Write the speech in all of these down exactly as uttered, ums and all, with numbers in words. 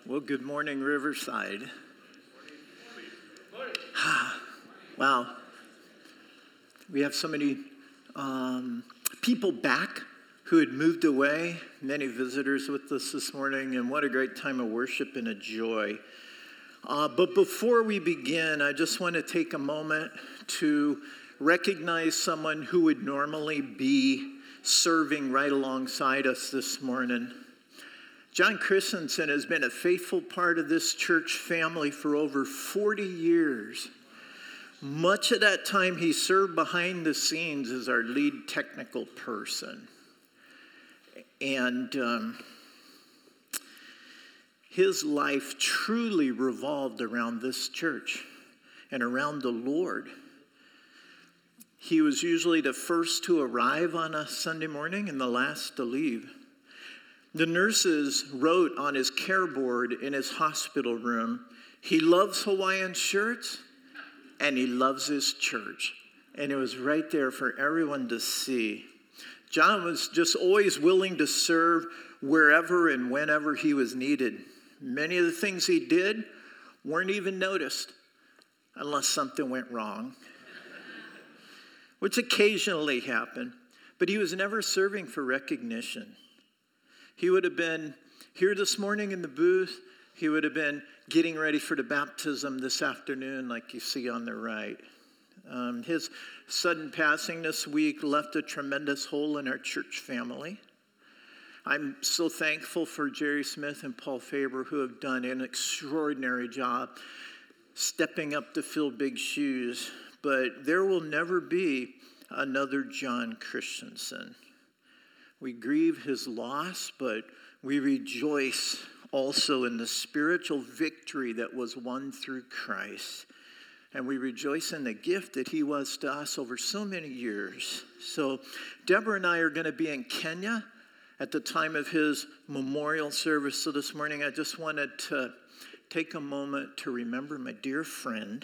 Well, good morning, Riverside. Wow. We have so many um, people back who had moved away, many visitors with us this morning, and what a great time of worship and a joy. Uh, but before we begin, I just want to take a moment to recognize someone who would normally be serving right alongside us this morning. John Christensen has been a faithful part of this church family for over forty years. Much of that time he served behind the scenes as our lead technical person. And um, his life truly revolved around this church and around the Lord. He was usually the first to arrive on a Sunday morning and the last to leave. The nurses wrote on his care board in his hospital room, he loves Hawaiian shirts and he loves his church. And it was right there for everyone to see. John was just always willing to serve wherever and whenever he was needed. Many of the things he did weren't even noticed unless something went wrong, which occasionally happened. But he was never serving for recognition. He would have been here this morning in the booth. He would have been getting ready for the baptism this afternoon, like you see on the right. Um, his sudden passing this week left a tremendous hole in our church family. I'm so thankful for Jerry Smith and Paul Faber, who have done an extraordinary job stepping up to fill big shoes. But there will never be another John Christensen. We grieve his loss, but we rejoice also in the spiritual victory that was won through Christ. And we rejoice in the gift that he was to us over so many years. So Deborah and I are going to be in Kenya at the time of his memorial service. So this morning I just wanted to take a moment to remember my dear friend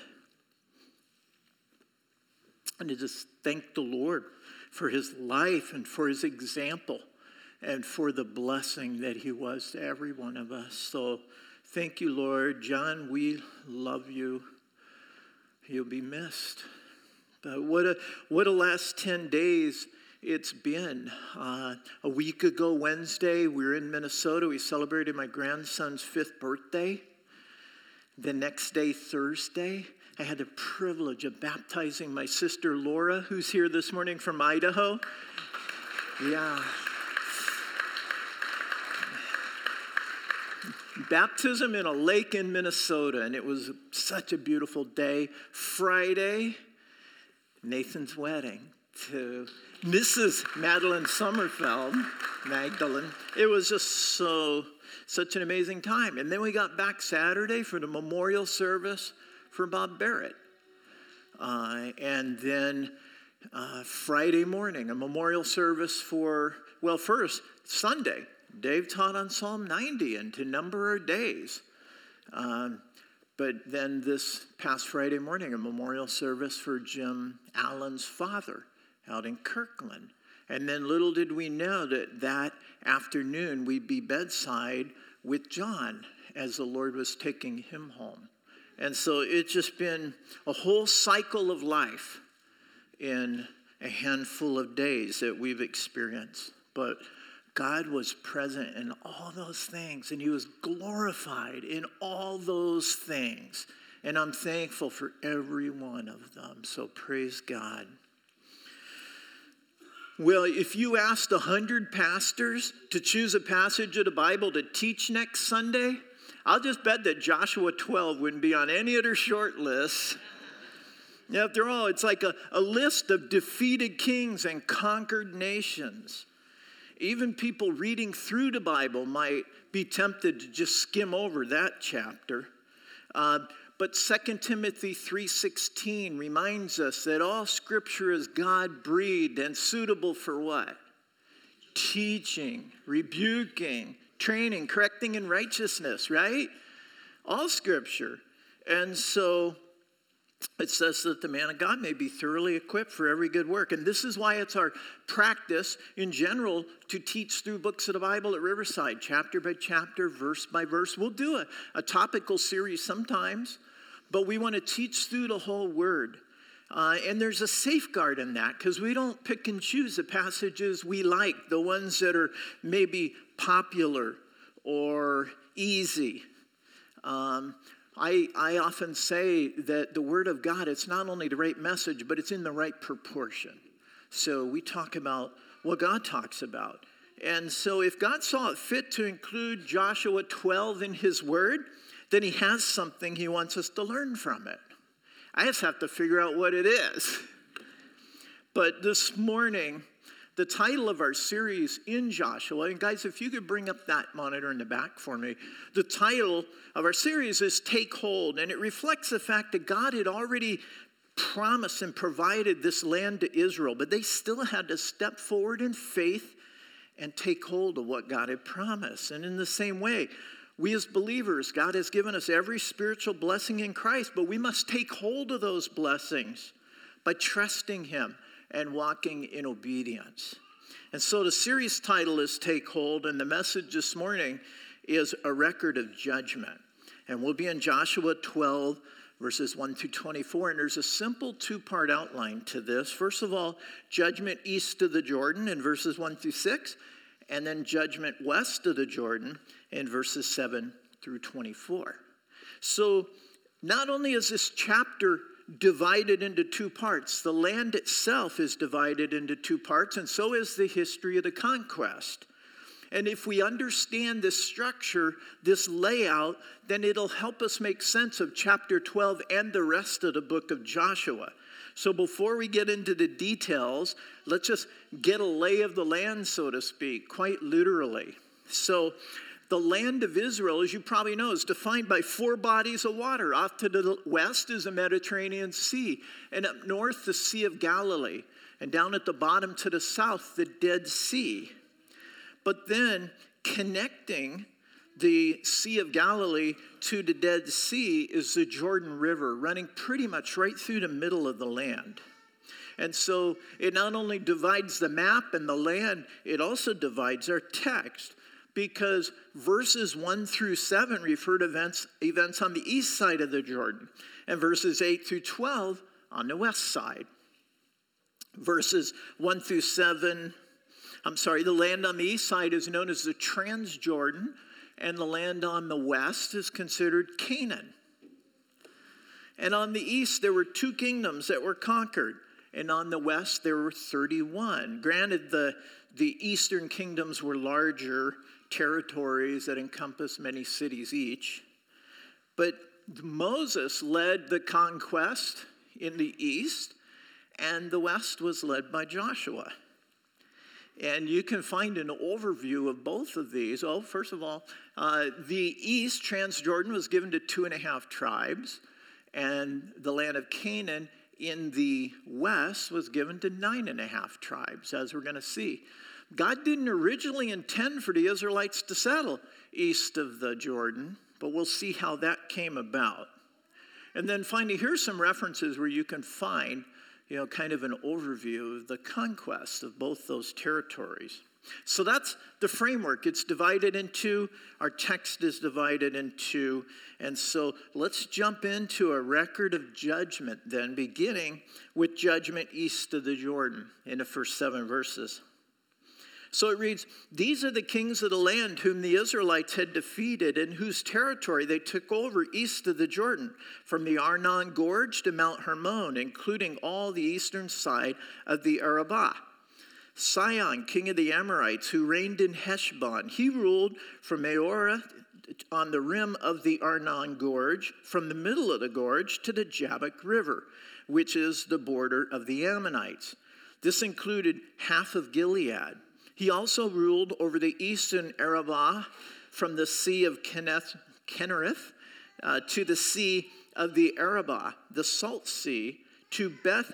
and to just thank the Lord for his life and for his example and for the blessing that he was to every one of us. So thank you, Lord. John, we love you. You'll be missed. But what a, what a last ten days it's been. Uh, a week ago Wednesday, we were in Minnesota. We celebrated my grandson's fifth birthday. The next day, Thursday, I had the privilege of baptizing my sister Laura, who's here this morning from Idaho. Yeah. Baptism in a lake in Minnesota, and it was such a beautiful day. Friday, Nathan's wedding to Missus Madeline Sommerfeld, Magdalene. It was just so, such an amazing time. And then we got back Saturday for the memorial service for Bob Barrett. Uh, and then uh, Friday morning, a memorial service for, well, first, Sunday. Dave taught on Psalm ninety and to number our days. Um, but then this past Friday morning, a memorial service for Jim Allen's father out in Kirkland. And then little did we know that that afternoon we'd be bedside with John as the Lord was taking him home. And so it's just been a whole cycle of life in a handful of days that we've experienced. But God was present in all those things, and he was glorified in all those things. And I'm thankful for every one of them. So praise God. Well, if you asked a hundred pastors to choose a passage of the Bible to teach next Sunday, I'll just bet that Joshua twelve wouldn't be on any of their short lists. After all, it's like a, a list of defeated kings and conquered nations. Even people reading through the Bible might be tempted to just skim over that chapter. Uh, but Second Timothy three sixteen reminds us that all Scripture is God-breathed and suitable for what? Teaching, rebuking, training, correcting in righteousness, right? All Scripture. And so it says that the man of God may be thoroughly equipped for every good work. And this is why it's our practice in general to teach through books of the Bible at Riverside, chapter by chapter, verse by verse. We'll do a, a topical series sometimes, but we want to teach through the whole word. Uh, and there's a safeguard in that because we don't pick and choose the passages we like, the ones that are maybe popular or easy. Um, I, I often say that the Word of God, it's not only the right message, but it's in the right proportion. So we talk about what God talks about. And so if God saw it fit to include Joshua twelve in his Word, then he has something he wants us to learn from it. I just have to figure out what it is. But this morning, the title of our series in Joshua, and guys, if you could bring up that monitor in the back for me. The title of our series is Take Hold, and it reflects the fact that God had already promised and provided this land to Israel, but they still had to step forward in faith and take hold of what God had promised. And in the same way, we as believers, God has given us every spiritual blessing in Christ, but we must take hold of those blessings by trusting him and walking in obedience. And so the series title is Take Hold, and the message this morning is a record of judgment. And we'll be in Joshua twelve, verses one through twenty-four, and there's a simple two-part outline to this. First of all, judgment east of the Jordan in verses one through six, and then judgment west of the Jordan in verses seven through twenty-four. So not only is this chapter divided into two parts, the land itself is divided into two parts, and so is the history of the conquest. And if we understand this structure, this layout, then it'll help us make sense of chapter twelve and the rest of the book of Joshua. So before we get into the details, let's just get a lay of the land, so to speak, quite literally. So the land of Israel, as you probably know, is defined by four bodies of water. Off to the west is the Mediterranean Sea, and up north, the Sea of Galilee, and down at the bottom to the south, the Dead Sea. But then connecting the Sea of Galilee to the Dead Sea is the Jordan River, running pretty much right through the middle of the land. And so it not only divides the map and the land, it also divides our text, because verses one through seven refer to events, events on the east side of the Jordan, and verses eight through twelve on the west side. Verses one through seven, I'm sorry, the land on the east side is known as the Transjordan, and the land on the west is considered Canaan. And on the east, there were two kingdoms that were conquered, and on the west, there were thirty-one. Granted, the, the eastern kingdoms were larger territories that encompassed many cities each, but Moses led the conquest in the east, and the west was led by Joshua. And you can find an overview of both of these. Oh, first of all, uh, the east, Transjordan, was given to two and a half tribes, and the land of Canaan in the west was given to nine and a half tribes, as we're going to see. God didn't originally intend for the Israelites to settle east of the Jordan, but we'll see how that came about. And then finally, here's some references where you can find, you know, kind of an overview of the conquest of both those territories. So that's the framework. It's divided in two. Our text is divided in two. And so let's jump into a record of judgment then, beginning with judgment east of the Jordan in the first seven verses. So it reads, "These are the kings of the land whom the Israelites had defeated and whose territory they took over east of the Jordan, from the Arnon Gorge to Mount Hermon, including all the eastern side of the Arabah. Sihon, king of the Amorites, who reigned in Heshbon, he ruled from Meorah on the rim of the Arnon Gorge, from the middle of the gorge to the Jabbok River, which is the border of the Ammonites. This included half of Gilead. He also ruled over the eastern Arabah, from the Sea of Kinnereth uh, to the Sea of the Arabah, the Salt Sea, to Beth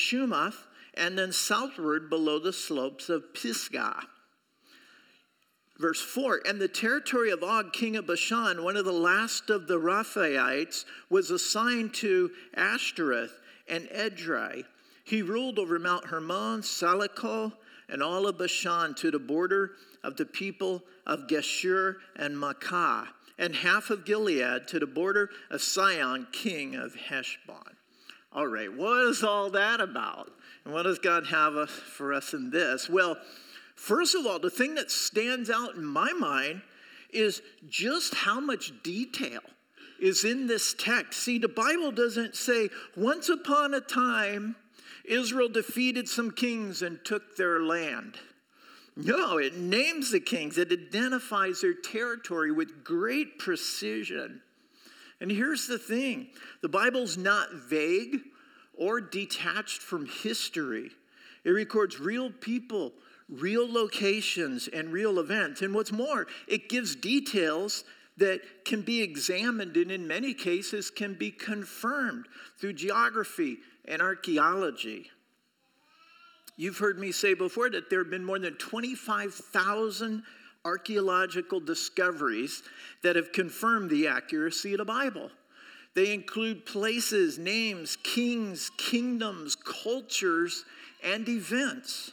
Jeshimoth, and then southward below the slopes of Pisgah." Verse four, and the territory of Og, king of Bashan, one of the last of the Rephaites, was assigned to Ashtoreth and Edrei. He ruled over Mount Hermon, Salacol, and all of Bashan to the border of the people of Geshur and Makkah, and half of Gilead to the border of Sihon, king of Heshbon. All right, what is all that about? And what does God have for us in this? Well, first of all, the thing that stands out in my mind is just how much detail is in this text. See, the Bible doesn't say, once upon a time, Israel defeated some kings and took their land. No, it names the kings. It identifies their territory with great precision. And here's the thing. The Bible's not vague or detached from history. It records real people, real locations, and real events. And what's more, it gives details that can be examined and in many cases can be confirmed through geography and archaeology. You've heard me say before that there have been more than twenty-five thousand archaeological discoveries that have confirmed the accuracy of the Bible. They include places, names, kings, kingdoms, cultures, and events.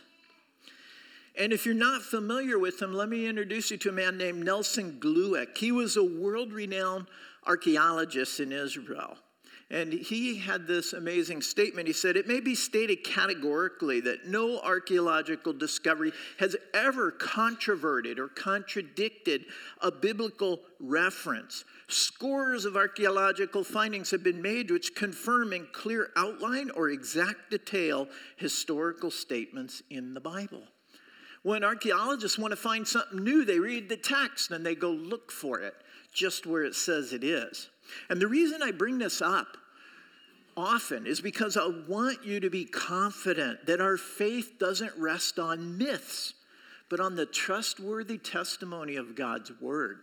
And if you're not familiar with him, let me introduce you to a man named Nelson Glueck. He was a world-renowned archaeologist in Israel. And he had this amazing statement. He said, it may be stated categorically that no archaeological discovery has ever controverted or contradicted a biblical reference. Scores of archaeological findings have been made which confirm in clear outline or exact detail historical statements in the Bible. When archaeologists want to find something new, they read the text and they go look for it just where it says it is. And the reason I bring this up often is because I want you to be confident that our faith doesn't rest on myths, but on the trustworthy testimony of God's word.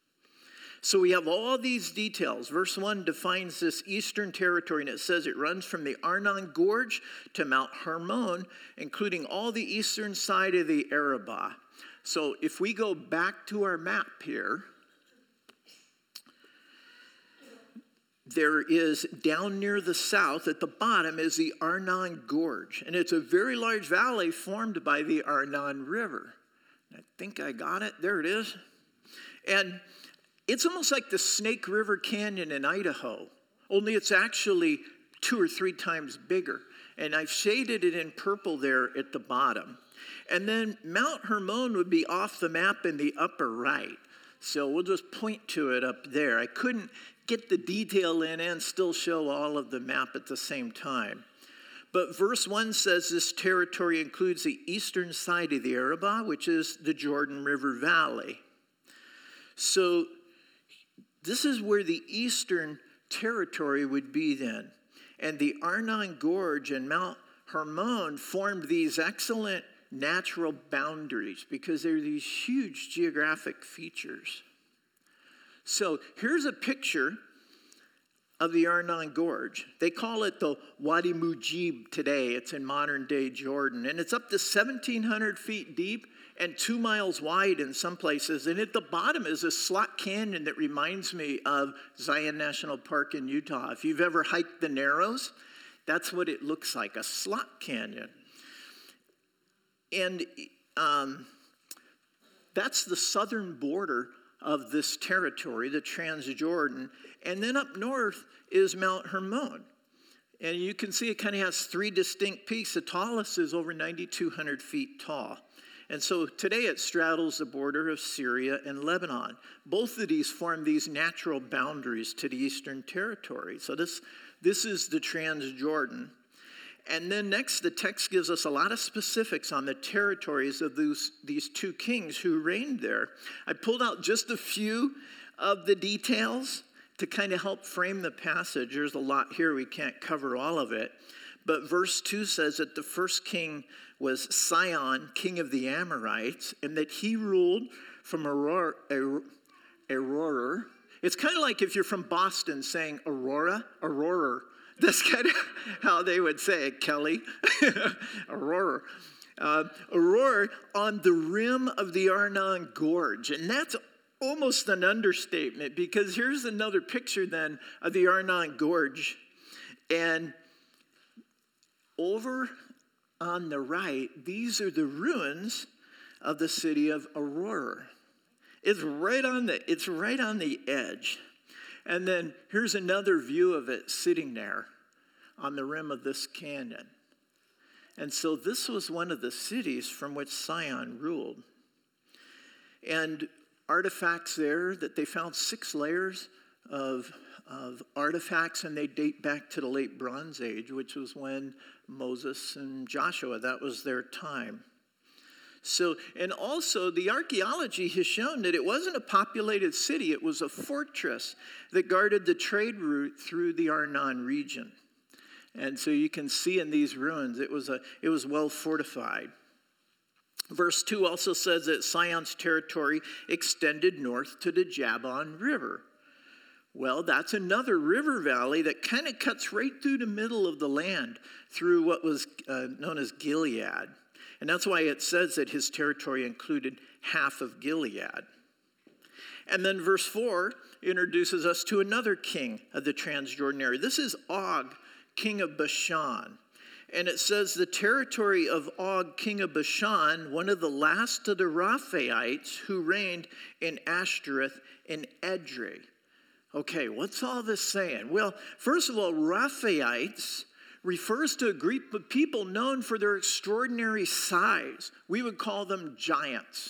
So we have all these details. Verse one defines this eastern territory, and it says it runs from the Arnon Gorge to Mount Hermon, including all the eastern side of the Arabah. So if we go back to our map here, there is down near the south at the bottom is the Arnon Gorge. And it's a very large valley formed by the Arnon River. I think I got it. There it is. And it's almost like the Snake River Canyon in Idaho, only it's actually two or three times bigger. And I've shaded it in purple there at the bottom. And then Mount Hermon would be off the map in the upper right. So we'll just point to it up there. I couldn't get the detail in and still show all of the map at the same time. But verse one says this territory includes the eastern side of the Arabah, which is the Jordan River Valley. So this is where the eastern territory would be then. And the Arnon Gorge and Mount Hermon formed these excellent natural boundaries because they're these huge geographic features. So here's a picture of the Arnon Gorge. They call it the Wadi Mujib today. It's in modern day Jordan. And it's up to seventeen hundred feet deep and two miles wide in some places. And at the bottom is a slot canyon that reminds me of Zion National Park in Utah. If you've ever hiked the Narrows, that's what it looks like, a slot canyon. And um, that's the southern border of this territory, the Transjordan. And then up north is Mount Hermon. And you can see it kind of has three distinct peaks. The tallest is over nine thousand two hundred feet tall. And so today it straddles the border of Syria and Lebanon. Both of these form these natural boundaries to the eastern territory. So this, this is the Transjordan. And then next, the text gives us a lot of specifics on the territories of those, these two kings who reigned there. I pulled out just a few of the details to kind of help frame the passage. There's a lot here. We can't cover all of it. But verse two says that the first king was Sihon, king of the Amorites, and that he ruled from Aurora. Aurora. It's kind of like if you're from Boston saying Aurora, Aurora. That's kind of how they would say it, Kelly. Aurora. Uh, Aurora on the rim of the Arnon Gorge. And that's almost an understatement, because here's another picture then of the Arnon Gorge. And over on the right, these are the ruins of the city of Aurora. It's right on the, it's right on the edge. And then here's another view of it sitting there on the rim of this canyon. And so this was one of the cities from which Sihon ruled. And artifacts there that they found, six layers of, of artifacts, and they date back to the late Bronze Age, which was when Moses and Joshua, that was their time. So, and also the archaeology has shown that it wasn't a populated city, it was a fortress that guarded the trade route through the Arnon region. And so you can see in these ruins, it was, a, it was well fortified. Verse two also says that Sihon's territory extended north to the Jabbon River. Well, that's another river valley that kind of cuts right through the middle of the land through what was uh, known as Gilead. And that's why it says that his territory included half of Gilead. And then verse four introduces us to another king of the Transjordan area. This is Og, king of Bashan. And it says the territory of Og, king of Bashan, one of the last of the Rephaites who reigned in Ashtoreth and Edrei. Okay, what's all this saying? Well, first of all, Rephaites refers to a group of people known for their extraordinary size. We would call them giants.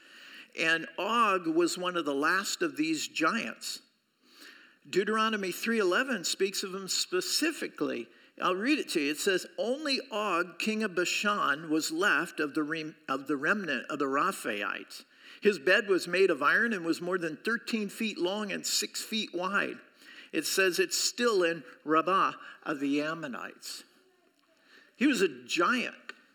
And Og was one of the last of these giants. Deuteronomy three eleven speaks of him specifically. I'll read it to you. It says, only Og, king of Bashan, was left of the, rem- of the remnant of the Rephaites. His bed was made of iron and was more than thirteen feet long and six feet wide. It says it's still in Rabbah of the Ammonites. He was a giant.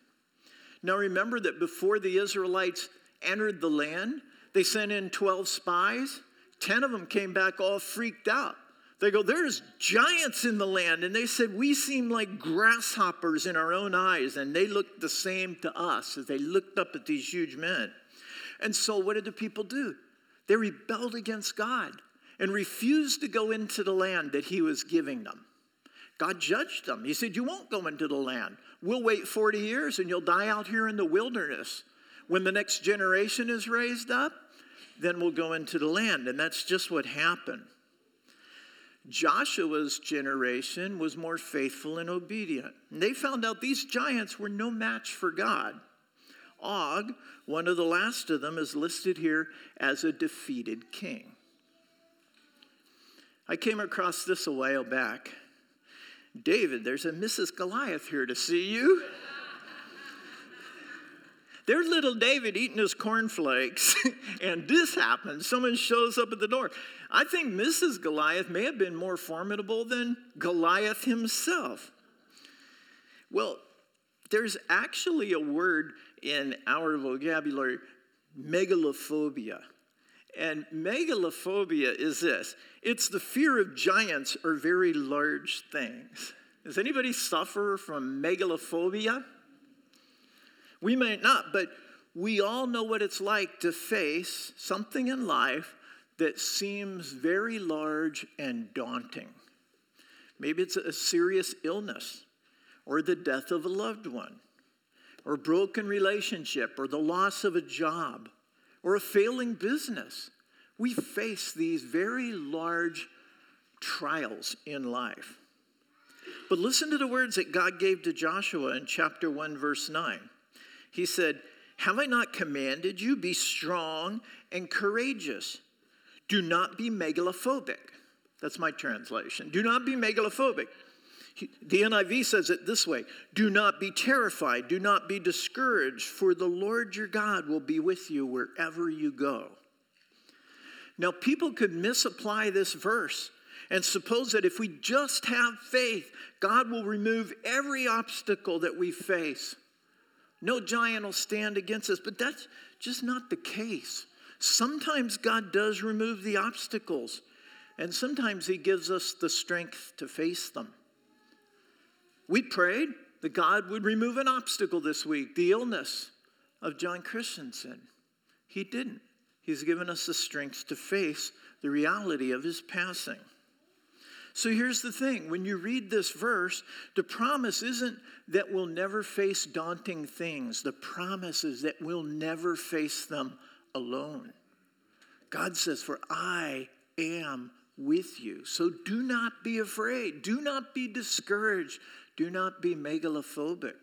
Now remember that before the Israelites entered the land, they sent in twelve spies. Ten of them came back all freaked out. They go, there's giants in the land. And they said, we seem like grasshoppers in our own eyes. And they looked the same to us as they looked up at these huge men. And so what did the people do? They rebelled against God and refused to go into the land that he was giving them. God judged them. He said, you won't go into the land. We'll wait forty years and you'll die out here in the wilderness. When the next generation is raised up, then we'll go into the land. And that's just what happened. Joshua's generation was more faithful and obedient. And they found out these giants were no match for God. Og, one of the last of them, is listed here as a defeated king. I came across this a while back. David, there's a Missus Goliath here to see you. There's little David eating his cornflakes, and this happens. Someone shows up at the door. I think Missus Goliath may have been more formidable than Goliath himself. Well, there's actually a word in our vocabulary, megalophobia. And megalophobia is this. It's the fear of giants or very large things. Does anybody suffer from megalophobia? We might not, but we all know what it's like to face something in life that seems very large and daunting. Maybe it's a serious illness, or the death of a loved one, or a broken relationship, or the loss of a job, or a failing business. We face these very large trials in life. But listen to the words that God gave to Joshua in chapter one, verse nine. He said, have I not commanded you, be strong and courageous? Do not be megalophobic. That's my translation. Do not be megalophobic. The N I V says it this way. Do not be terrified. Do not be discouraged, for the Lord your God will be with you wherever you go. Now, people could misapply this verse and suppose that if we just have faith, God will remove every obstacle that we face. No giant will stand against us, but that's just not the case. Sometimes God does remove the obstacles, and sometimes he gives us the strength to face them. We prayed. that God would remove an obstacle this week, the illness of John Christensen. He didn't. He's given us the strength to face the reality of his passing. So here's the thing. When you read this verse, the promise isn't that we'll never face daunting things. The promise is that we'll never face them alone. God says, for I am with you. So do not be afraid. Do not be discouraged. Do not be megalophobic.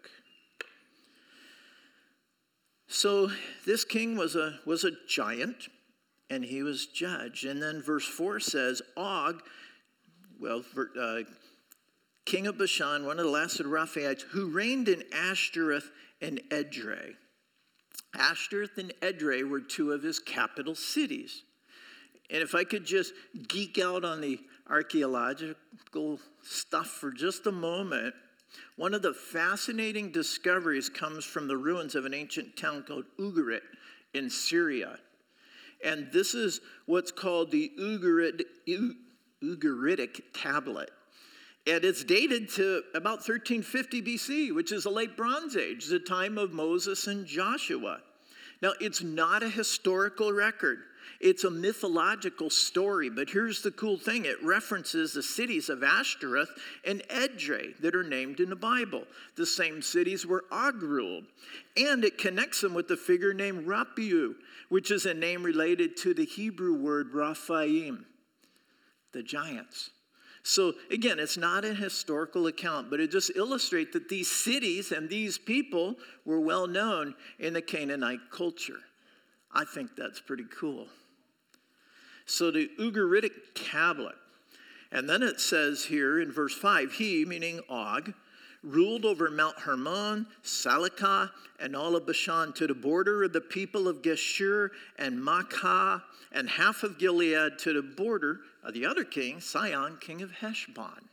So this king was a, was a giant, and he was judged. And then verse four says, Og, well, uh, king of Bashan, one of the last of the Rephaites, who reigned in Ashtoreth and Edrei. Ashtoreth and Edrei were two of his capital cities. And if I could just geek out on the archaeological stuff for just a moment, one of the fascinating discoveries comes from the ruins of an ancient town called Ugarit in Syria. And this is what's called the Ugarit, Ugaritic tablet. And it's dated to about thirteen fifty B C, which is the late Bronze Age, the time of Moses and Joshua. Now, it's not a historical record. It's a mythological story, but here's the cool thing. It references the cities of Ashtoreth and Edrei that are named in the Bible, the same cities where Og ruled. And it connects them with the figure named Rapiu, which is a name related to the Hebrew word Raphaim, the giants. So again, it's not a historical account, but it just illustrates that these cities and these people were well known in the Canaanite culture. I think that's pretty cool. So the Ugaritic tablet. And then it says here in verse five, he, meaning Og, ruled over Mount Hermon, Salecah, and all of Bashan to the border of the people of Geshur and Maacah, and half of Gilead to the border of the other king, Sihon, king of Heshbon.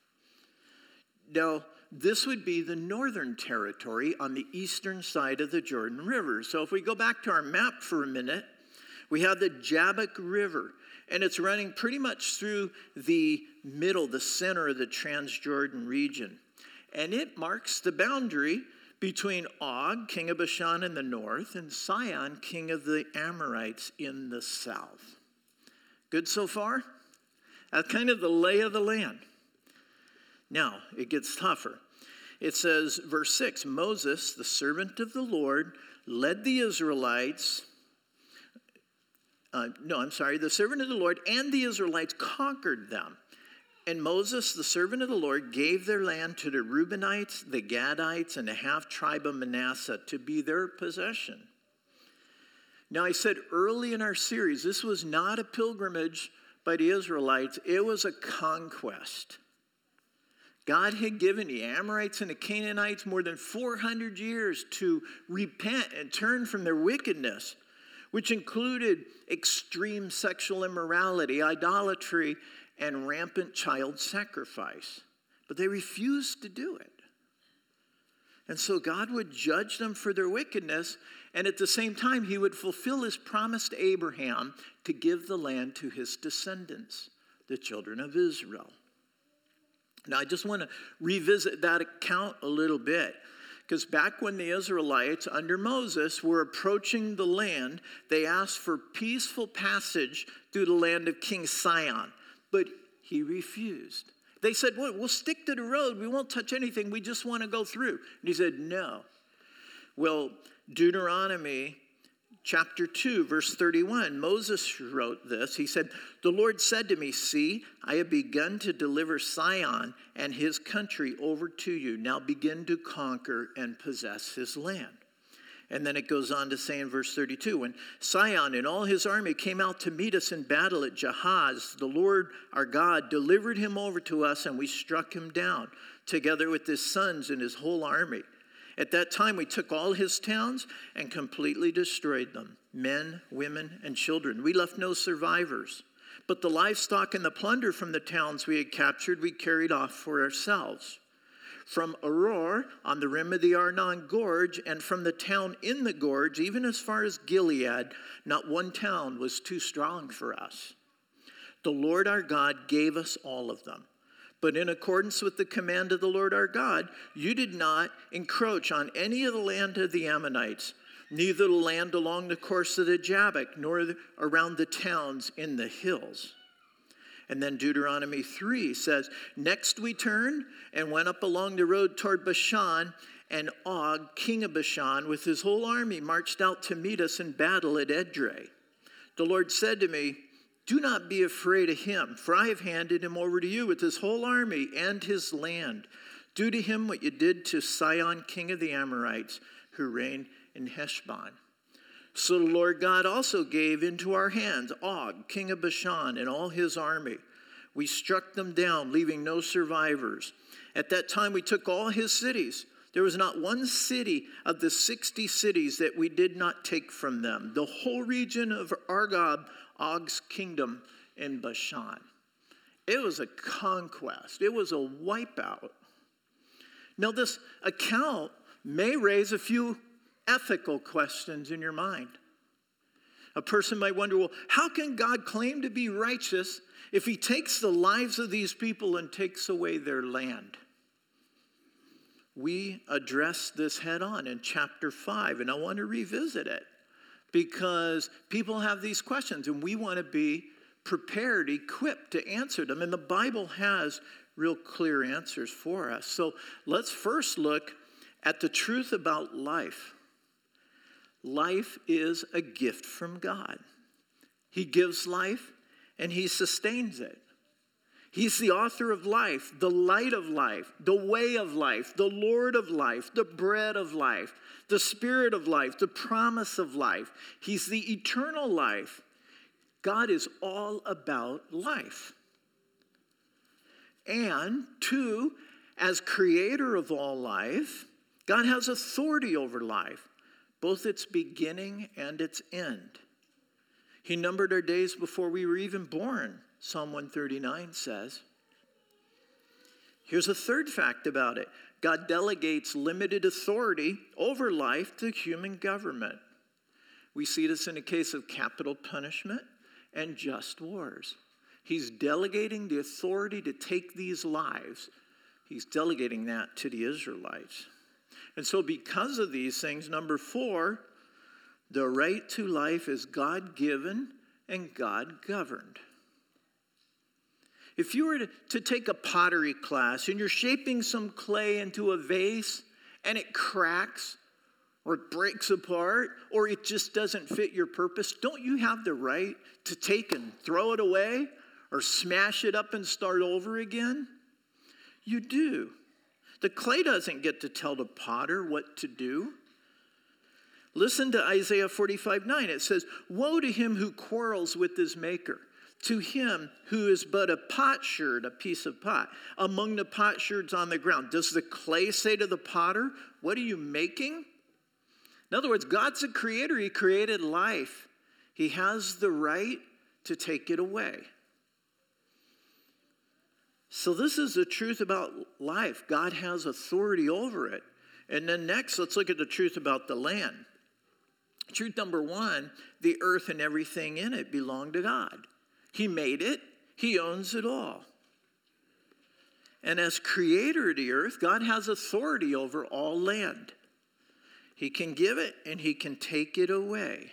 Now, this would be the northern territory on the eastern side of the Jordan River. So if we go back to our map for a minute, we have the Jabbok River, and it's running pretty much through the middle, the center of the Transjordan region. And it marks the boundary between Og, king of Bashan in the north, and Sihon, king of the Amorites in the south. Good so far? That's kind of the lay of the land. Now, it gets tougher. It says, verse six, Moses, the servant of the Lord, led the Israelites, uh, no, I'm sorry, the servant of the Lord and the Israelites conquered them. And Moses, the servant of the Lord, gave their land to the Reubenites, the Gadites, and the half-tribe of Manasseh to be their possession. Now, I said early in our series, this was not a pilgrimage by the Israelites. It was a conquest. God had given the Amorites and the Canaanites more than four hundred years to repent and turn from their wickedness, which included extreme sexual immorality, idolatry, and rampant child sacrifice. But they refused to do it. And so God would judge them for their wickedness, and at the same time, he would fulfill his promise to Abraham to give the land to his descendants, the children of Israel. Now, I just want to revisit that account a little bit, because back when the Israelites under Moses were approaching the land, they asked for peaceful passage through the land of King Sihon, but he refused. They said, well, we'll stick to the road. We won't touch anything. We just want to go through. And he said, no. Well, Deuteronomy chapter two, verse thirty-one, Moses wrote this. He said, the Lord said to me, see, I have begun to deliver Sihon and his country over to you. Now begin to conquer and possess his land. And then it goes on to say in verse thirty-two, when Sihon and all his army came out to meet us in battle at Jahaz, the Lord our God delivered him over to us, and we struck him down, together with his sons and his whole army. At that time, we took all his towns and completely destroyed them, men, women, and children. We left no survivors. But the livestock and the plunder from the towns we had captured, we carried off for ourselves. From Aroer on the rim of the Arnon Gorge, and from the town in the gorge, even as far as Gilead, not one town was too strong for us. The Lord our God gave us all of them. But in accordance with the command of the Lord our God, you did not encroach on any of the land of the Ammonites, neither the land along the course of the Jabbok, nor the, around the towns in the hills. And then Deuteronomy three says, next we turned and went up along the road toward Bashan, and Og, king of Bashan, with his whole army marched out to meet us in battle at Edrei. The Lord said to me, do not be afraid of him, for I have handed him over to you with his whole army and his land. Do to him what you did to Sihon, king of the Amorites, who reigned in Heshbon. So the Lord God also gave into our hands Og, king of Bashan, and all his army. We struck them down, leaving no survivors. At that time we took all his cities. There was not one city of the sixty cities that we did not take from them. The whole region of Argob, Og's kingdom in Bashan. It was a conquest. It was a wipeout. Now, this account may raise a few ethical questions in your mind. A person might wonder, well, how can God claim to be righteous if he takes the lives of these people and takes away their land? We address this head on in chapter five, and I want to revisit it because people have these questions, and we want to be prepared, equipped to answer them. And the Bible has real clear answers for us. So let's first look at the truth about life. Life is a gift from God. He gives life, and he sustains it. He's the author of life, the light of life, the way of life, the Lord of life, the bread of life, the spirit of life, the promise of life. He's the eternal life. God is all about life. And two, as creator of all life, God has authority over life, both its beginning and its end. He numbered our days before we were even born, Psalm one thirty-nine says. Here's a third fact about it. God delegates limited authority over life to human government. We see this in the case of capital punishment and just wars. He's delegating the authority to take these lives. He's delegating that to the Israelites. And so because of these things, number four, the right to life is God-given and God-governed. If you were to, to take a pottery class and you're shaping some clay into a vase and it cracks or it breaks apart or it just doesn't fit your purpose, don't you have the right to take and throw it away or smash it up and start over again? You do. The clay doesn't get to tell the potter what to do. Listen to Isaiah forty-five nine. It says, woe to him who quarrels with his maker, to him who is but a potsherd, a piece of pot, among the potsherds on the ground. Does the clay say to the potter, what are you making? In other words, God's the creator. He created life. He has the right to take it away. So this is the truth about life. God has authority over it. And then next, let's look at the truth about the land. Truth number one, the earth and everything in it belong to God. He made it. He owns it all. And as creator of the earth, God has authority over all land. He can give it and he can take it away.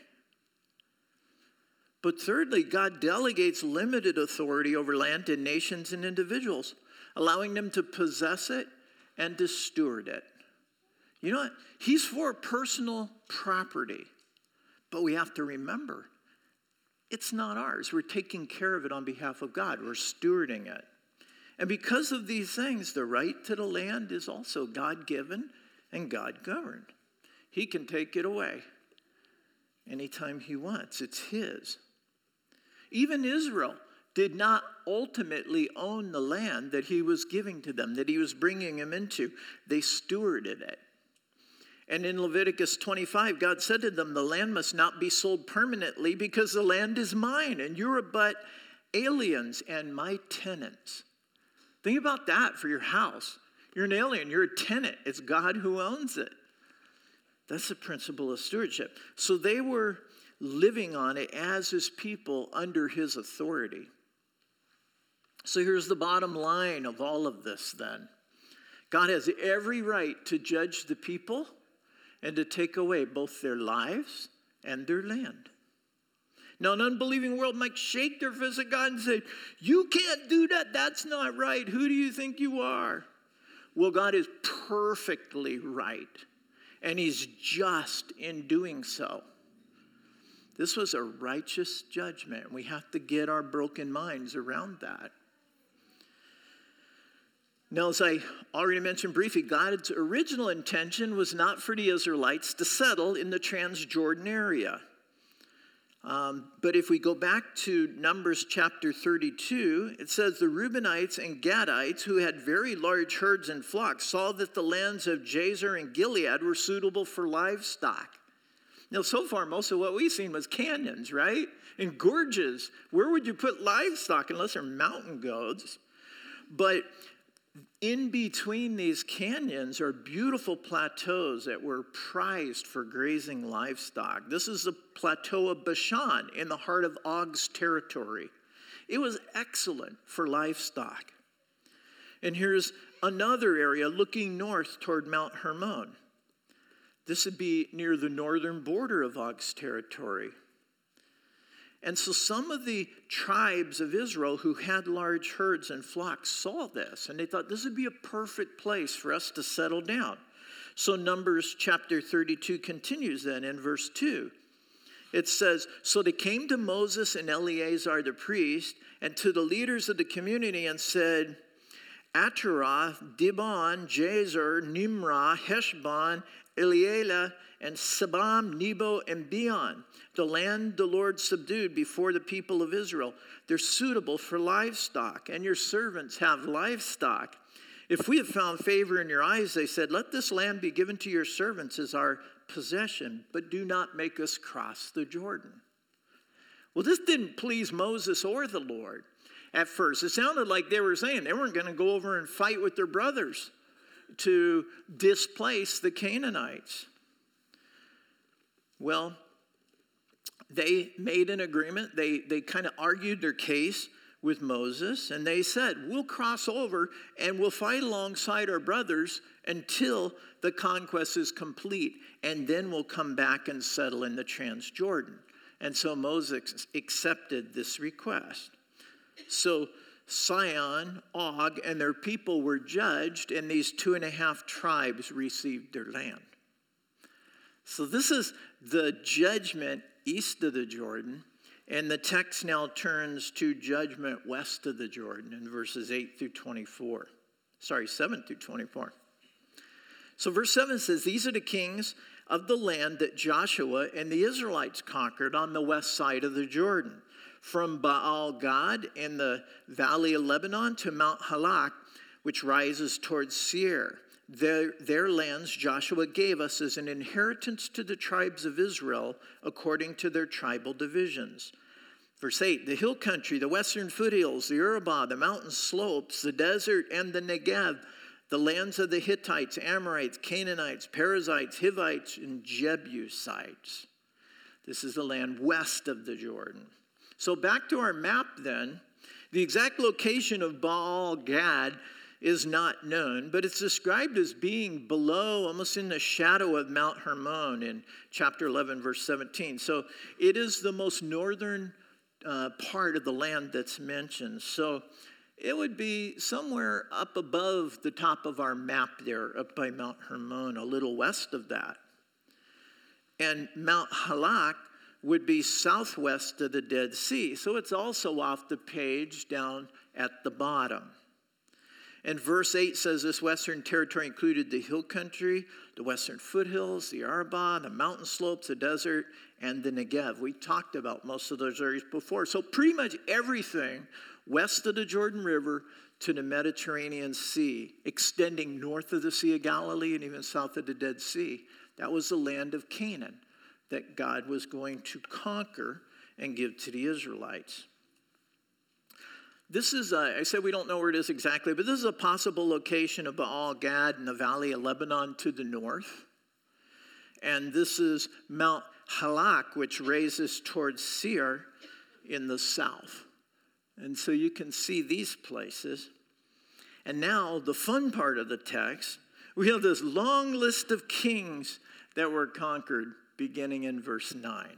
But thirdly, God delegates limited authority over land to nations and individuals, allowing them to possess it and to steward it. You know what? He's for personal property. But we have to remember, it's not ours. We're taking care of it on behalf of God. We're stewarding it. And because of these things, the right to the land is also God-given and God-governed. He can take it away anytime he wants. It's his. Even Israel did not ultimately own the land that he was giving to them, that he was bringing them into. They stewarded it. And in Leviticus twenty-five, God said to them, the land must not be sold permanently because the land is mine and you're but aliens and my tenants. Think about that for your house. You're an alien. You're a tenant. It's God who owns it. That's the principle of stewardship. So they were living on it as his people under his authority. So here's the bottom line of all of this then. God has every right to judge the people and to take away both their lives and their land. Now, an unbelieving world might shake their fist at God and say, you can't do that. That's not right. Who do you think you are? Well, God is perfectly right, and he's just in doing so. This was a righteous judgment. We have to get our broken minds around that. Now, as I already mentioned briefly, God's original intention was not for the Israelites to settle in the Transjordan area. Um, but if we go back to Numbers chapter thirty-two, it says the Reubenites and Gadites, who had very large herds and flocks, saw that the lands of Jazer and Gilead were suitable for livestock. Now, so far, most of what we've seen was canyons, right? And gorges. Where would you put livestock unless they're mountain goats? But in between these canyons are beautiful plateaus that were prized for grazing livestock. This is the plateau of Bashan in the heart of Og's territory. It was excellent for livestock. And here's another area looking north toward Mount Hermon. This would be near the northern border of Og's territory. And so some of the tribes of Israel who had large herds and flocks saw this, and they thought this would be a perfect place for us to settle down. So Numbers chapter thirty-two continues then in verse two. It says, so they came to Moses and Eleazar the priest and to the leaders of the community and said, Ataroth, Dibon, Jazer, Nimrah, Heshbon, Elealeh, and Sabam, Nebo, and Beon, the land the Lord subdued before the people of Israel. They're suitable for livestock, and your servants have livestock. If we have found favor in your eyes, they said, let this land be given to your servants as our possession, but do not make us cross the Jordan. Well, this didn't please Moses or the Lord at first. It sounded like they were saying they weren't going to go over and fight with their brothers to displace the Canaanites. Well, they made an agreement. They, they kind of argued their case with Moses, and they said, we'll cross over and we'll fight alongside our brothers until the conquest is complete, and then we'll come back and settle in the Transjordan. And so Moses accepted this request. So Sihon, Og, and their people were judged, and these two and a half tribes received their land. So this is the judgment east of the Jordan, and the text now turns to judgment west of the Jordan in verses eight through twenty-four. Sorry, seven through twenty-four. So verse seven says, these are the kings of the land that Joshua and the Israelites conquered on the west side of the Jordan, from Baal Gad in the valley of Lebanon to Mount Halak, which rises towards Seir. Their, their lands Joshua gave us as an inheritance to the tribes of Israel according to their tribal divisions. Verse eight, the hill country, the western foothills, the Arabah, the mountain slopes, the desert, and the Negev, the lands of the Hittites, Amorites, Canaanites, Perizzites, Hivites, and Jebusites. This is the land west of the Jordan. So back to our map then. The exact location of Baal Gad is not known, but it's described as being below, almost in the shadow of Mount Hermon in chapter eleven, verse seventeen. So it is the most northern uh, part of the land that's mentioned. So it would be somewhere up above the top of our map there, up by Mount Hermon, a little west of that. And Mount Halak would be southwest of the Dead Sea. So it's also off the page down at the bottom. And verse eight says this western territory included the hill country, the western foothills, the Arabah, the mountain slopes, the desert, and the Negev. We talked about most of those areas before. So pretty much everything west of the Jordan River to the Mediterranean Sea, extending north of the Sea of Galilee and even south of the Dead Sea, that was the land of Canaan that God was going to conquer and give to the Israelites. This is, a, I said we don't know where it is exactly, but this is a possible location of Baal Gad in the valley of Lebanon to the north. And this is Mount Halak, which raises towards Seir in the south. And so you can see these places. And now the fun part of the text, we have this long list of kings that were conquered beginning in verse nine.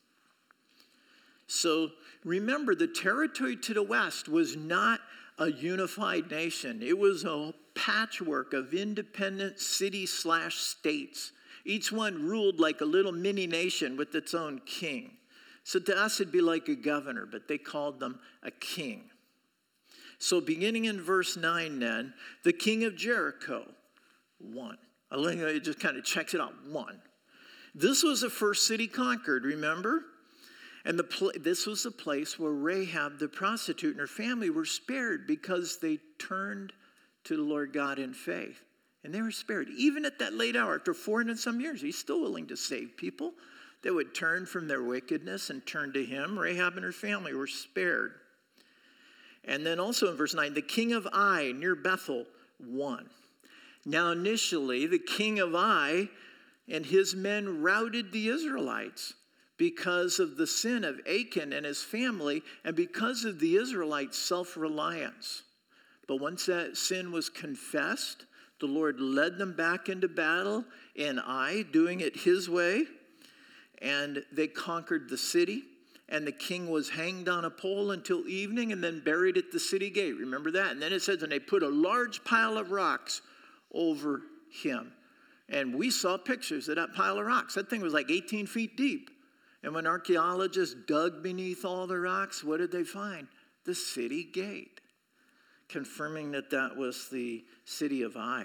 So remember, the territory to the west was not a unified nation. It was a patchwork of independent cities slash states. Each one ruled like a little mini nation with its own king. So to us, it'd be like a governor, but they called them a king. So beginning in verse nine then, the king of Jericho, one. It just kind of checks it out, one. This was the first city conquered, remember? And the pl- this was the place where Rahab the prostitute and her family were spared because they turned to the Lord God in faith. And they were spared. Even at that late hour, after four hundred some years, he's still willing to save people that would turn from their wickedness and turn to him. Rahab and her family were spared. And then also in verse nine, the king of Ai near Bethel won. Now initially, the king of Ai and his men routed the Israelites because of the sin of Achan and his family, and because of the Israelites' self-reliance. But once that sin was confessed, the Lord led them back into battle in Ai, doing it his way, and they conquered the city, and the king was hanged on a pole until evening and then buried at the city gate. Remember that? And then it says, and they put a large pile of rocks over him. And we saw pictures of that pile of rocks. That thing was like eighteen feet deep. And when archaeologists dug beneath all the rocks, what did they find? The city gate, confirming that that was the city of Ai.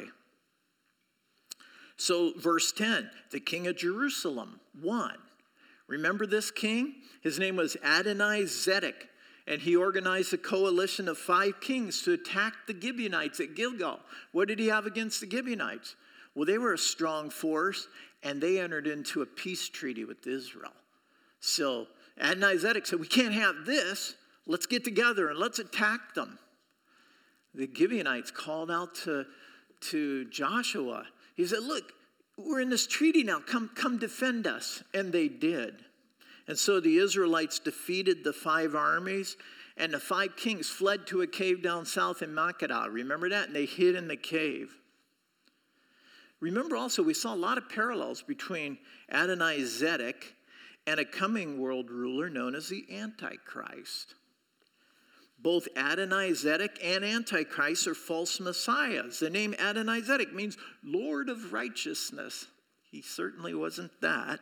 So verse ten, the king of Jerusalem won. Remember this king? His name was Adoni-Zedek, and he organized a coalition of five kings to attack the Gibeonites at Gilgal. What did he have against the Gibeonites? Well, they were a strong force, and they entered into a peace treaty with Israel. So Adoni-Zedek said, we can't have this. Let's get together and let's attack them. The Gibeonites called out to, to Joshua. He said, look, we're in this treaty now. Come, come defend us. And they did. And so the Israelites defeated the five armies, and the five kings fled to a cave down south in Makkedah. Remember that? And they hid in the cave. Remember also, we saw a lot of parallels between Adoni-Zedek and a coming world ruler known as the Antichrist. Both Adoni-Zedek and Antichrist are false messiahs. The name Adoni-Zedek means Lord of Righteousness. He certainly wasn't that.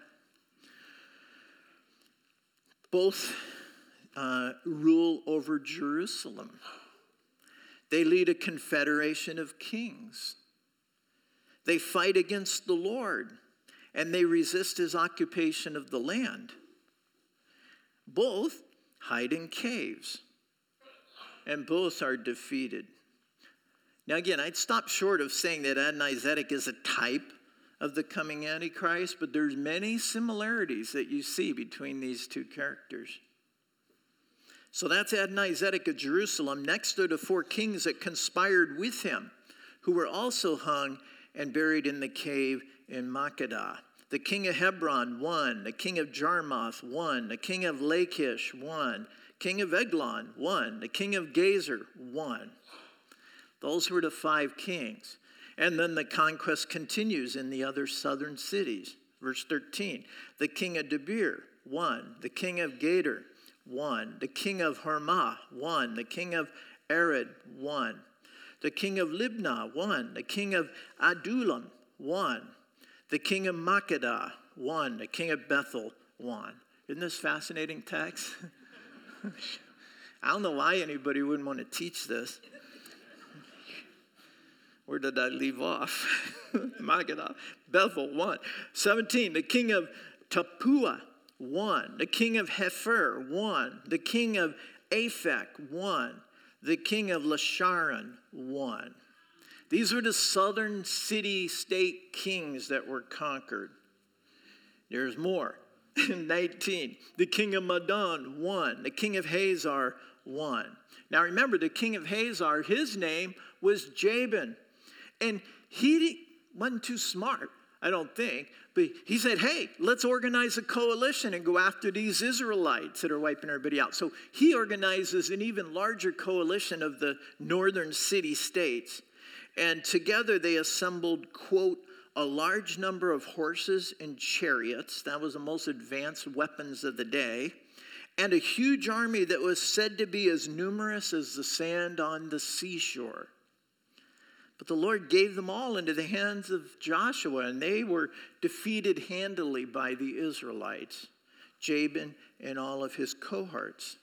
Both uh, rule over Jerusalem. They lead a confederation of kings. They fight against the Lord, and they resist his occupation of the land. Both hide in caves, and both are defeated. Now again, I'd stop short of saying that Adoni-Zedek is a type of the coming Antichrist, but there's many similarities that you see between these two characters. So that's Adoni-Zedek of Jerusalem. Next are the four kings that conspired with him, who were also hung and buried in the cave in Makkedah. The king of Hebron, one. The king of Jarmuth, one. The king of Lachish, one. King of Eglon, one. The king of Gezer, one. Those were the five kings. And then the conquest continues in the other southern cities. Verse thirteen, the king of Debir, one. The king of Gader, one. The king of Hormah, one. The king of Arad, one. The king of Libnah, one. The king of Adullam, one. The king of Makkedah, one. The king of Bethel, one. Isn't this fascinating text? I don't know why anybody wouldn't want to teach this. Where did I leave off? Makkedah, Bethel, one. seventeen, the king of Tapua, one. The king of Hepher, one. The king of Aphek, one. The king of Lasharon, one. These were the southern city-state kings that were conquered. There's more. nineteen, the king of Madon, one. The king of Hazar, one. Now remember, the king of Hazar, his name was Jabin. And he wasn't too smart. I don't think. But he said, hey, let's organize a coalition and go after these Israelites that are wiping everybody out. So he organizes an even larger coalition of the northern city-states. And together they assembled, quote, a large number of horses and chariots. That was the most advanced weapons of the day. And a huge army that was said to be as numerous as the sand on the seashore. But the Lord gave them all into the hands of Joshua, and they were defeated handily by the Israelites, Jabin and all of his cohorts.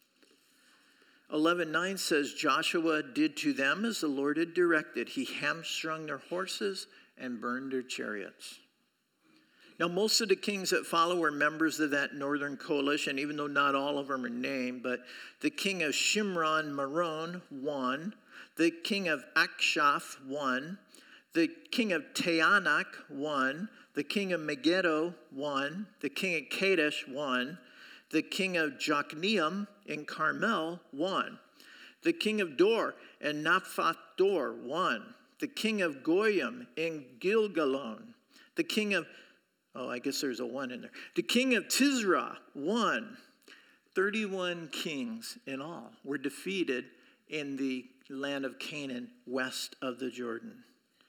eleven nine says, Joshua did to them as the Lord had directed. He hamstrung their horses and burned their chariots. Now, most of the kings that follow were members of that northern coalition, even though not all of them are named. But the king of Shimron Meron won. The king of Akshaph won. The king of Taanach won. The king of Megiddo won. The king of Kadesh won. The king of Jokneam in Carmel won. The king of Dor and Naphath Dor won. The king of Goyim in Gilgalon. The king of, oh, I guess there's a one in there. The king of Tisra won. thirty-one kings in all were defeated in the land of Canaan west of the Jordan.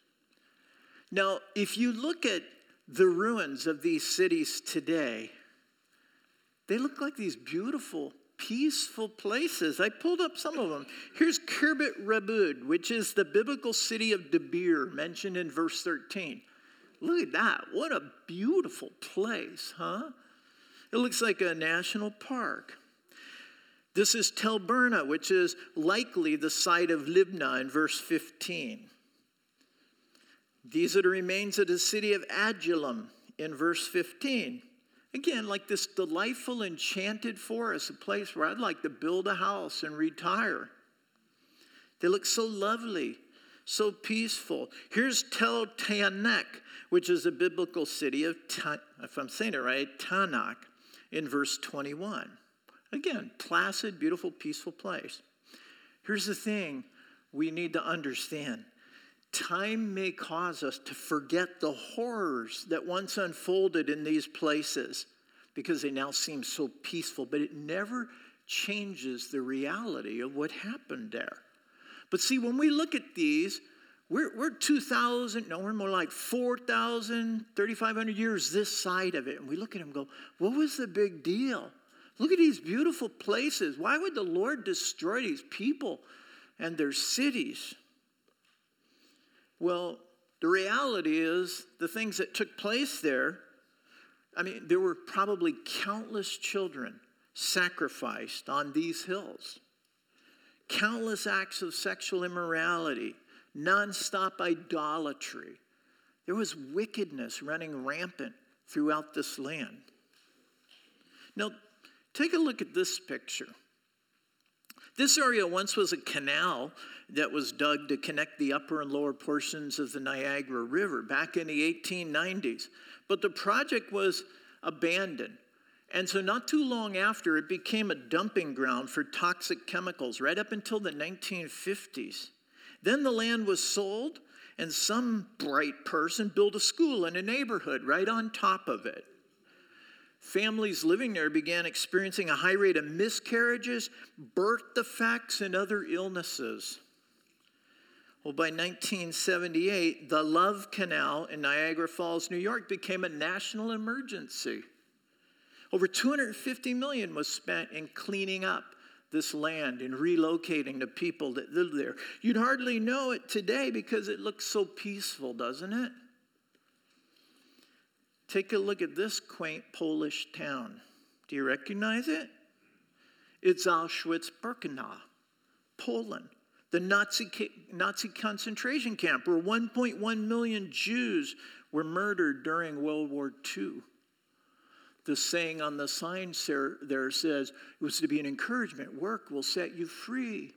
Now, if you look at the ruins of these cities today, they look like these beautiful, peaceful places. I pulled up some of them. Here's Khirbet Rabud, which is the biblical city of Debir, mentioned in verse thirteen. Look at that. What a beautiful place, huh? It looks like a national park. This is Tel Burna, which is likely the site of Libnah in verse fifteen. These are the remains of the city of Adullam in verse fifteen. Again, like this delightful, enchanted forest, a place where I'd like to build a house and retire. They look so lovely, so peaceful. Here's Tel Taanach, which is a biblical city of, Ta- if I'm saying it right, Tanakh, in verse twenty-one. Again, placid, beautiful, peaceful place. Here's the thing we need to understand. Time may cause us to forget the horrors that once unfolded in these places because they now seem so peaceful, but it never changes the reality of what happened there. But see, when we look at these, we're, we're two thousand, no, we're more like four thousand, thirty-five hundred years this side of it. And we look at them and go, what was the big deal? Look at these beautiful places. Why would the Lord destroy these people and their cities? Well, the reality is the things that took place there, I mean, there were probably countless children sacrificed on these hills. Countless acts of sexual immorality, nonstop idolatry. There was wickedness running rampant throughout this land. Now, take a look at this picture. This area once was a canal that was dug to connect the upper and lower portions of the Niagara River back in the eighteen nineties. But the project was abandoned. And so not too long after, it became a dumping ground for toxic chemicals right up until the nineteen fifties. Then the land was sold, and some bright person built a school in a neighborhood right on top of it. Families living there began experiencing a high rate of miscarriages, birth defects, and other illnesses. Well, by nineteen seventy-eight, the Love Canal in Niagara Falls, New York, became a national emergency. Over two hundred fifty million dollars was spent in cleaning up this land and relocating the people that live there. You'd hardly know it today because it looks so peaceful, doesn't it? Take a look at this quaint Polish town. Do you recognize it? It's Auschwitz-Birkenau, Poland, the Nazi, Nazi concentration camp where one point one million Jews were murdered during World War Two. The saying on the sign there says, it was to be an encouragement. Work will set you free.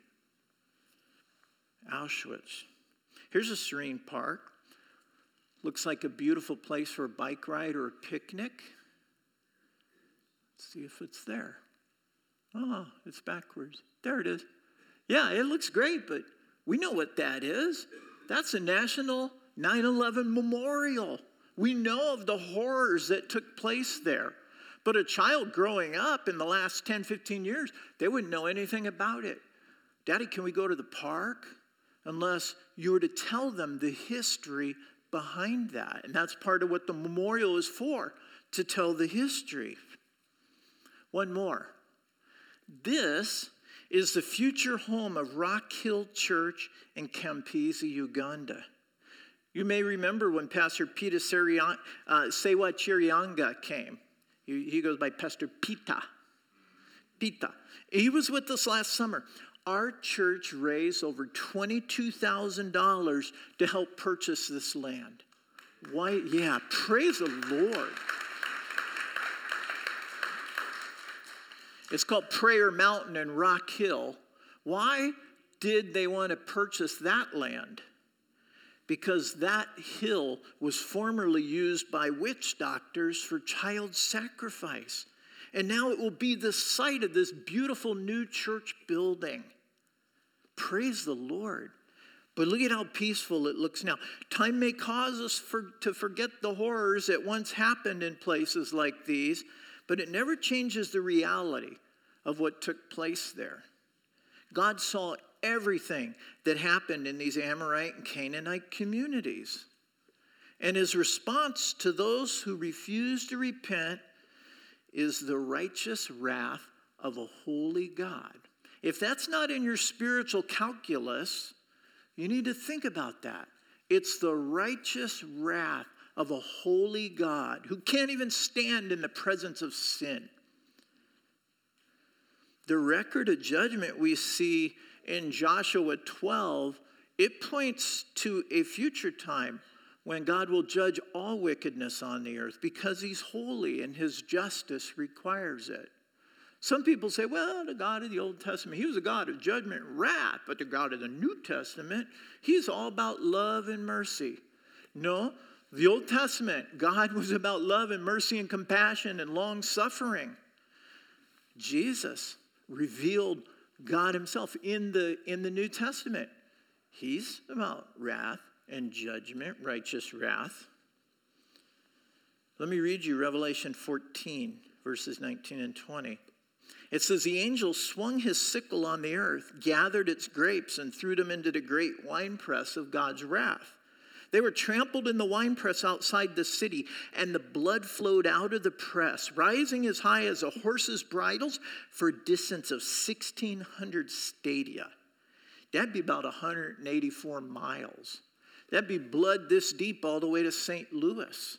Auschwitz. Here's a serene park. Looks like a beautiful place for a bike ride or a picnic. Let's see if it's there. Oh, it's backwards. There it is. Yeah, it looks great, but we know what that is. That's a National nine eleven Memorial, We know of the horrors that took place there. But a child growing up in the last ten, fifteen years, they wouldn't know anything about it. Daddy, can we go to the park? Unless you were to tell them the history behind that. And that's part of what the memorial is for, to tell the history. One more. This is the future home of Rock Hill Church in Kampisi, Uganda. You may remember when Pastor Peter Serian, uh, Sewa Chirianga came. He, he goes by Pastor Pita. Pita. He was with us last summer. Our church raised over twenty-two thousand dollars to help purchase this land. Why? Yeah, praise the Lord. It's called Prayer Mountain and Rock Hill. Why did they want to purchase that land? Because that hill was formerly used by witch doctors for child sacrifice. And now it will be the site of this beautiful new church building. Praise the Lord. But look at how peaceful it looks now. Time may cause us for, to forget the horrors that once happened in places like these, but it never changes the reality of what took place there. God saw everything that happened in these Amorite and Canaanite communities. And his response to those who refuse to repent is the righteous wrath of a holy God. If that's not in your spiritual calculus, you need to think about that. It's the righteous wrath of a holy God who can't even stand in the presence of sin. The record of judgment we see in Joshua twelve, it points to a future time when God will judge all wickedness on the earth because he's holy and his justice requires it. Some people say, well, the God of the Old Testament, he was a God of judgment and wrath, but the God of the New Testament, he's all about love and mercy. No, the Old Testament, God was about love and mercy and compassion and long suffering. Jesus revealed God himself in the, in the New Testament. He's about wrath and judgment, righteous wrath. Let me read you Revelation fourteen, verses nineteen and twenty. It says, the angel swung his sickle on the earth, gathered its grapes, and threw them into the great winepress of God's wrath. They were trampled in the winepress outside the city, and the blood flowed out of the press, rising as high as a horse's bridles for a distance of sixteen hundred stadia. That'd be about one hundred eighty-four miles. That'd be blood this deep all the way to Saint Louis.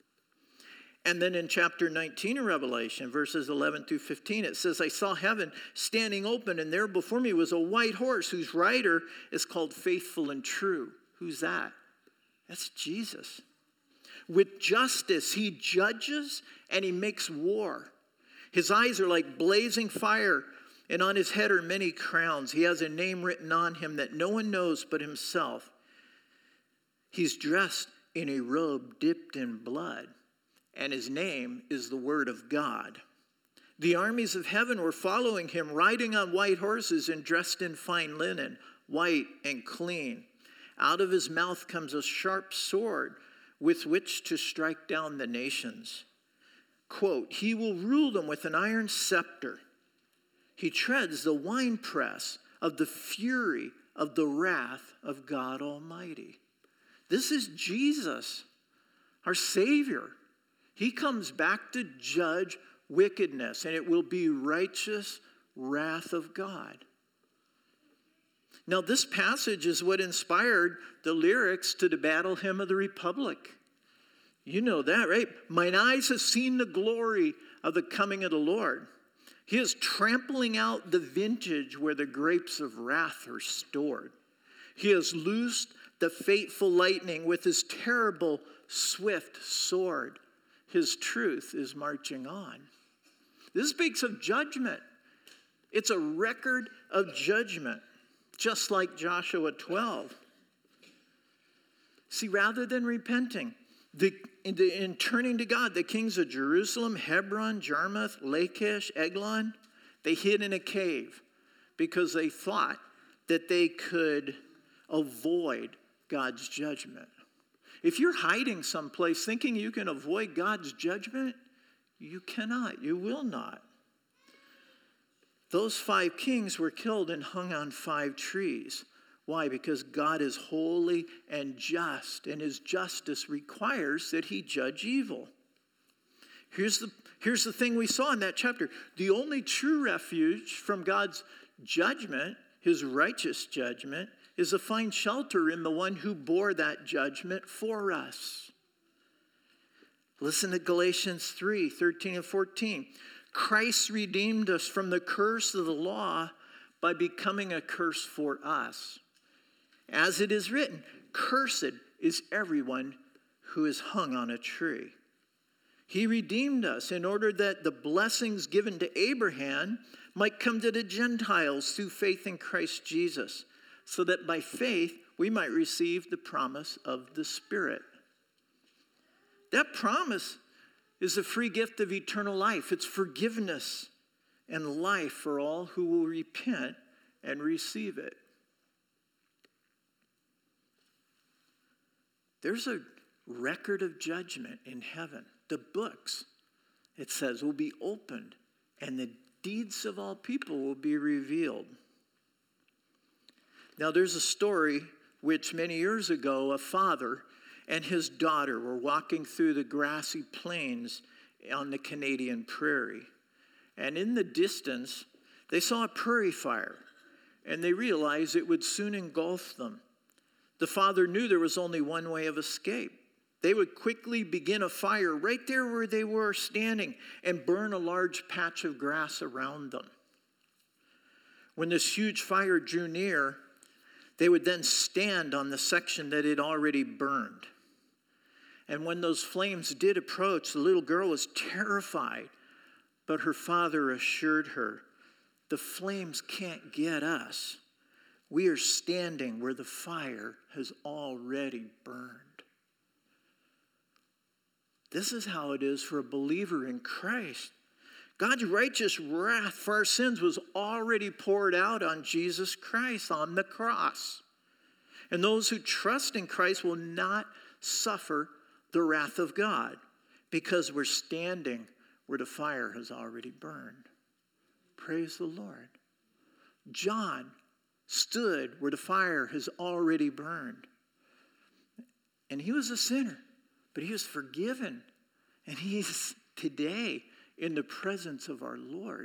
And then in chapter nineteen of Revelation, verses eleven through fifteen, it says, I saw heaven standing open, and there before me was a white horse whose rider is called Faithful and True. Who's that? That's Jesus. With justice, he judges and he makes war. His eyes are like blazing fire, and on his head are many crowns. He has a name written on him that no one knows but himself. He's dressed in a robe dipped in blood, and his name is the Word of God. The armies of heaven were following him, riding on white horses and dressed in fine linen, white and clean. Out of his mouth comes a sharp sword with which to strike down the nations. Quote, he will rule them with an iron scepter. He treads the winepress of the fury of the wrath of God Almighty. This is Jesus, our Savior. He comes back to judge wickedness, and it will be righteous wrath of God. Now, this passage is what inspired the lyrics to the Battle Hymn of the Republic. You know that, right? Mine eyes have seen the glory of the coming of the Lord. He is trampling out the vintage where the grapes of wrath are stored. He has loosed the fateful lightning with his terrible, swift sword. His truth is marching on. This speaks of judgment. It's a record of judgment. Just like Joshua twelve. See, rather than repenting, the, in, the, in turning to God, the kings of Jerusalem, Hebron, Jarmuth, Lachish, Eglon, they hid in a cave because they thought that they could avoid God's judgment. If you're hiding someplace thinking you can avoid God's judgment, you cannot. You will not. Those five kings were killed and hung on five trees. Why? Because God is holy and just, and his justice requires that he judge evil. Here's the, here's the thing we saw in that chapter. The only true refuge from God's judgment, his righteous judgment, is to find shelter in the one who bore that judgment for us. Listen to Galatians three, thirteen and fourteen. Christ redeemed us from the curse of the law by becoming a curse for us. As it is written, cursed is everyone who is hung on a tree. He redeemed us in order that the blessings given to Abraham might come to the Gentiles through faith in Christ Jesus, so that by faith we might receive the promise of the Spirit. That promise is a free gift of eternal life. It's forgiveness and life for all who will repent and receive it. There's a record of judgment in heaven. The books, it says, will be opened, and the deeds of all people will be revealed. Now, there's a story which many years ago, a father and his daughter were walking through the grassy plains on the Canadian prairie. And in the distance, they saw a prairie fire, and they realized it would soon engulf them. The father knew there was only one way of escape. They would quickly begin a fire right there where they were standing and burn a large patch of grass around them. When this huge fire drew near, they would then stand on the section that had already burned. And when those flames did approach, the little girl was terrified, but her father assured her, the flames can't get us. We are standing where the fire has already burned. This is how it is for a believer in Christ. God's righteous wrath for our sins was already poured out on Jesus Christ on the cross. And those who trust in Christ will not suffer the wrath of God because we're standing where the fire has already burned. Praise the Lord. John stood where the fire has already burned. And he was a sinner, but he was forgiven. And he's today in the presence of our Lord.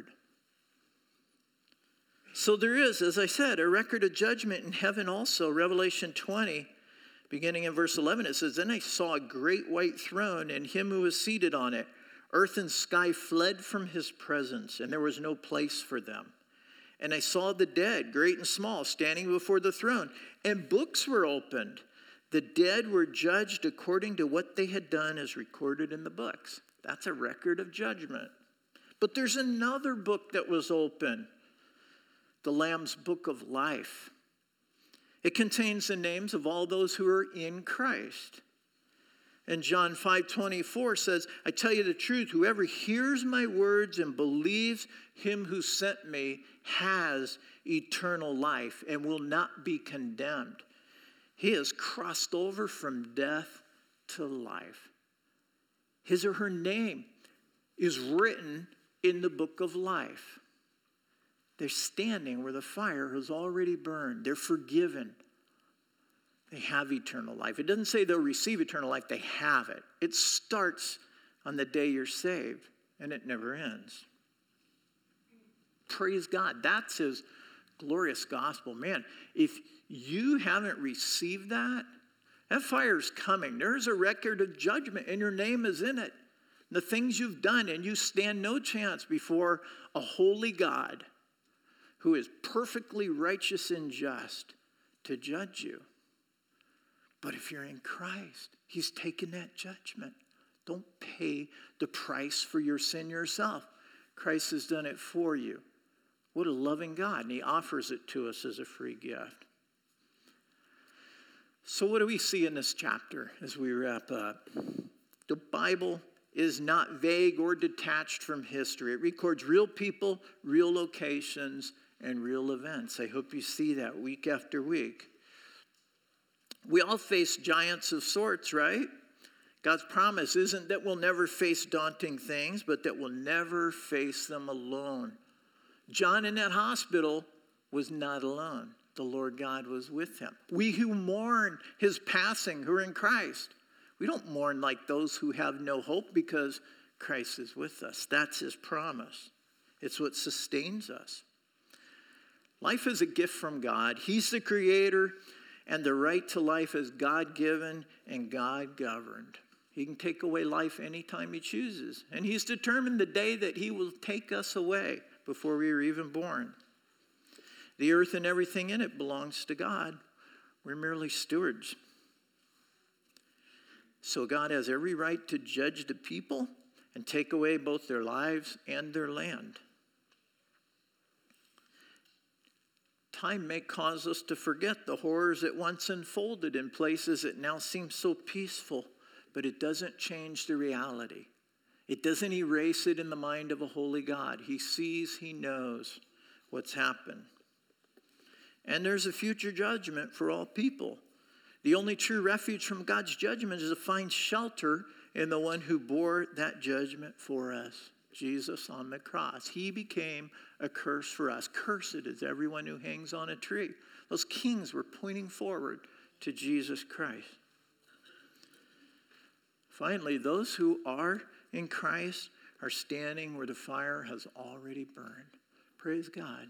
So there is, as I said, a record of judgment in heaven also. Revelation twenty, beginning in verse eleven, it says, Then I saw a great white throne and him who was seated on it. Earth and sky fled from his presence, and there was no place for them. And I saw the dead, great and small, standing before the throne, and books were opened. The dead were judged according to what they had done as recorded in the books. That's a record of judgment. But there's another book that was open, the Lamb's Book of Life. It contains the names of all those who are in Christ. And John five twenty-four says, I tell you the truth, whoever hears my words and believes him who sent me has eternal life and will not be condemned. He has crossed over from death to life. His or her name is written in the book of life. They're standing where the fire has already burned. They're forgiven. They have eternal life. It doesn't say they'll receive eternal life. They have it. It starts on the day you're saved, and it never ends. Praise God. That's his glorious gospel. Man, if you haven't received that, that fire's coming. There's a record of judgment, and your name is in it. The things you've done, and you stand no chance before a holy God who is perfectly righteous and just to judge you. But if you're in Christ, he's taken that judgment. Don't pay the price for your sin yourself. Christ has done it for you. What a loving God, and he offers it to us as a free gift. So what do we see in this chapter as we wrap up? The Bible is not vague or detached from history. It records real people, real locations, and real events. I hope you see that week after week. We all face giants of sorts, right? God's promise isn't that we'll never face daunting things, but that we'll never face them alone. John in that hospital was not alone. The Lord God was with him. We who mourn his passing, who are in Christ, we don't mourn like those who have no hope because Christ is with us. That's his promise. It's what sustains us. Life is a gift from God. He's the creator, and the right to life is God-given and God-governed. He can take away life anytime he chooses, and he's determined the day that he will take us away before we are even born. The earth and everything in it belongs to God. We're merely stewards. So God has every right to judge the people and take away both their lives and their land. Time may cause us to forget the horrors that once unfolded in places that now seem so peaceful, but it doesn't change the reality. It doesn't erase it in the mind of a holy God. He sees, he knows what's happened. And there's a future judgment for all people. The only true refuge from God's judgment is to find shelter in the one who bore that judgment for us, Jesus on the cross. He became a curse for us. Cursed is everyone who hangs on a tree. Those kings were pointing forward to Jesus Christ. Finally, those who are in Christ are standing where the fire has already burned. Praise God.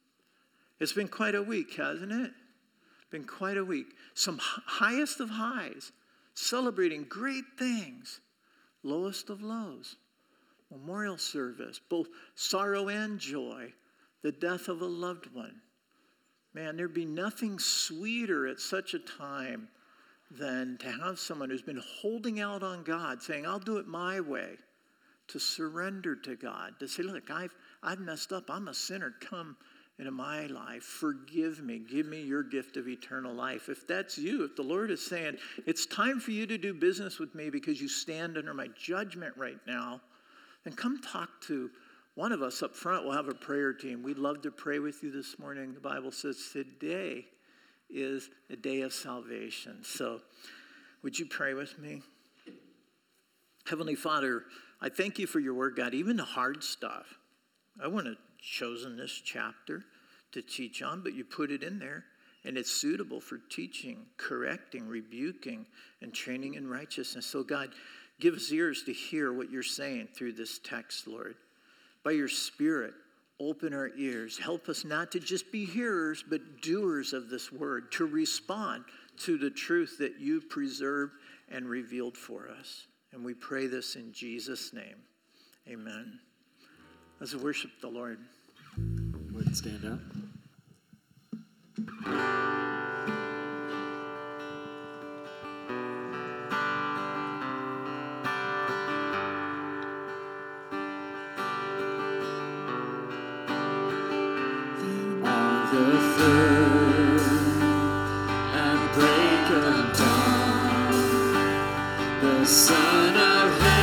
It's been quite a week, hasn't it? Been quite a week. Some highest of highs, celebrating great things, lowest of lows. Memorial service, both sorrow and joy, the death of a loved one. Man, there'd be nothing sweeter at such a time than to have someone who's been holding out on God, saying, I'll do it my way, to surrender to God, to say, look, I've, I've messed up. I'm a sinner. Come into my life. Forgive me. Give me your gift of eternal life. If that's you, if the Lord is saying, it's time for you to do business with me because you stand under my judgment right now, then come talk to one of us up front. We'll have a prayer team. We'd love to pray with you this morning. The Bible says today is a day of salvation. So would you pray with me? Heavenly Father, I thank you for your word, God, even the hard stuff. I wouldn't have chosen this chapter to teach on, but you put it in there, and it's suitable for teaching, correcting, rebuking, and training in righteousness. So God, give us ears to hear what you're saying through this text, Lord. By your Spirit, open our ears. Help us not to just be hearers, but doers of this word, to respond to the truth that you preserved and revealed for us. And we pray this in Jesus' name. Amen. Let's worship the Lord. Go ahead and stand up. Son of heaven.